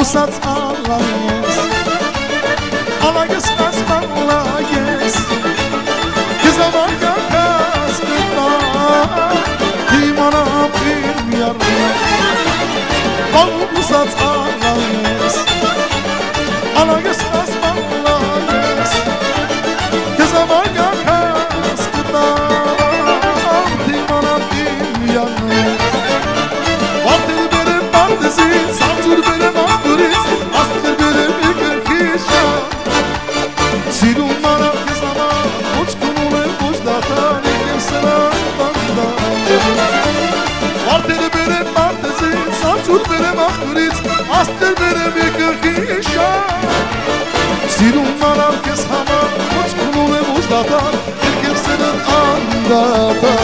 Usac Alagis Alagis Alagis Kızamaga kaskıda Dimana bir yarına Usac Alagis Alagis Alagis Kızamaga kaskıda Dimana bir yarına Vardır benim bardızı Savcır benim akuriz Astır benim yıkırkışa Silumana kızama Uçkununu buzdata Nekim sana banda Vardır benim bardızı Savcır benim akuriz Astır benim yıkırkışa Silumana kızama Uçkununu buzdata Nekim sana andata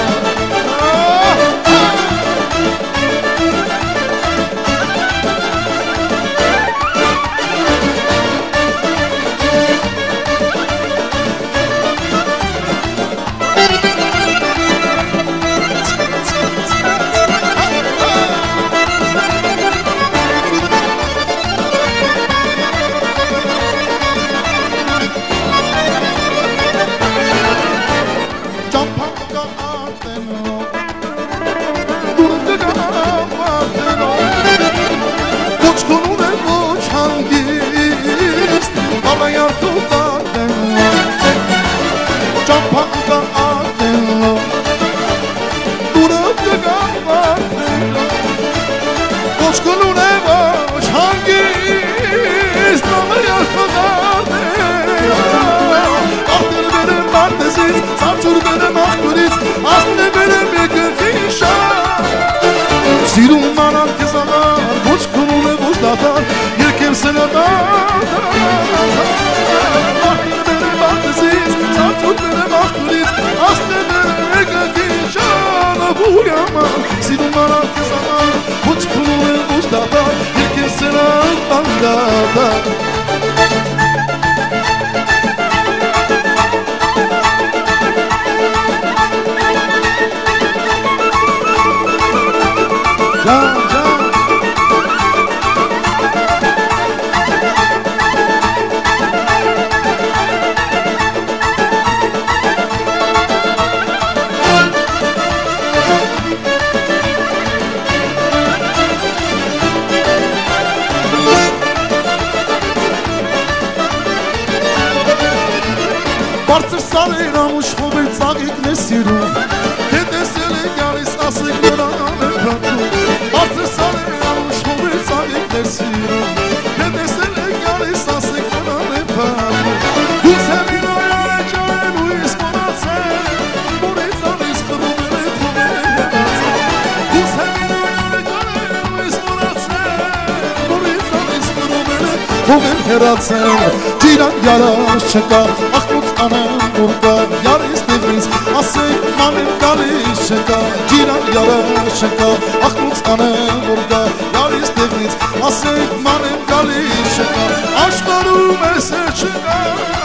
Ciran yara şaka Akut anam burada Yar istediniz Asık manim gali şaka Ciran yara şaka Akut anam burada Yar istediniz Asık manim gali şaka Aşklarım ese şaka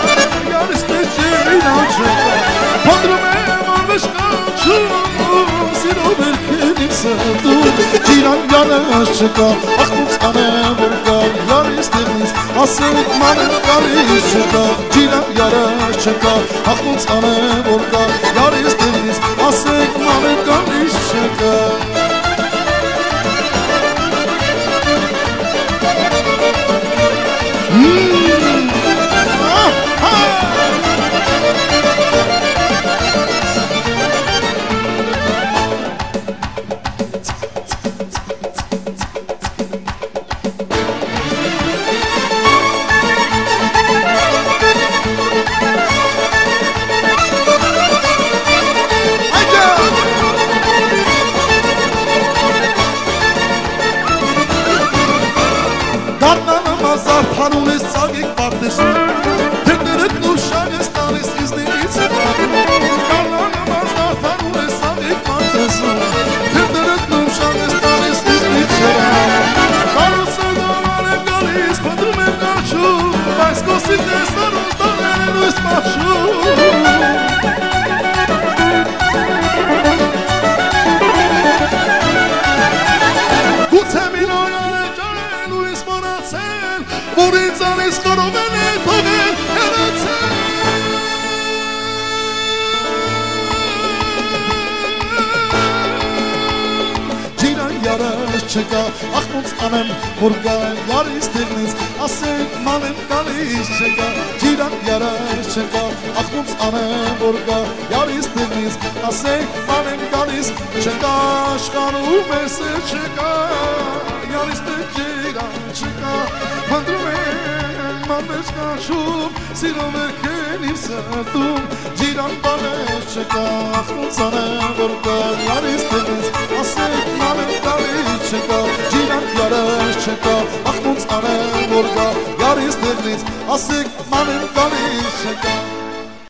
Yar istediniz şaka Padrum ev aşka Sino belki sevdim Ciran yara şaka Akut anam burada Yar istediniz Asık manim gali şaka Ciran yara şaka Akut anam burada Yar istediniz Asık manim gali şaka Luis Morace ես կարող են է թողել հեռացել Ջիրան յարաշ չկա, ախ ոնց անեմ, որ գա յարիս տեղնից ասեք մանեմ գալիս չկա Ջիրան յարաշ չկա, ախ ոնց անեմ, որ գա յարիս տեղնից ասեք մանեմ գալիս չկա աշխարհում ես չկա յարիս տեղ ջիրան չկա Փնտրում եմ մանես կաշում սիրում եք են իմ սրտում Ջիրան բանես չկա, ախ ոնց անեմ, որ գա յարիս տեղնից ասեք մանեմ գալիս չկա Ջիրան յարաշ չկա, ախ ոնց անեմ, որ գա յարիս տեղնից ասեք մանեմ գալիս չկա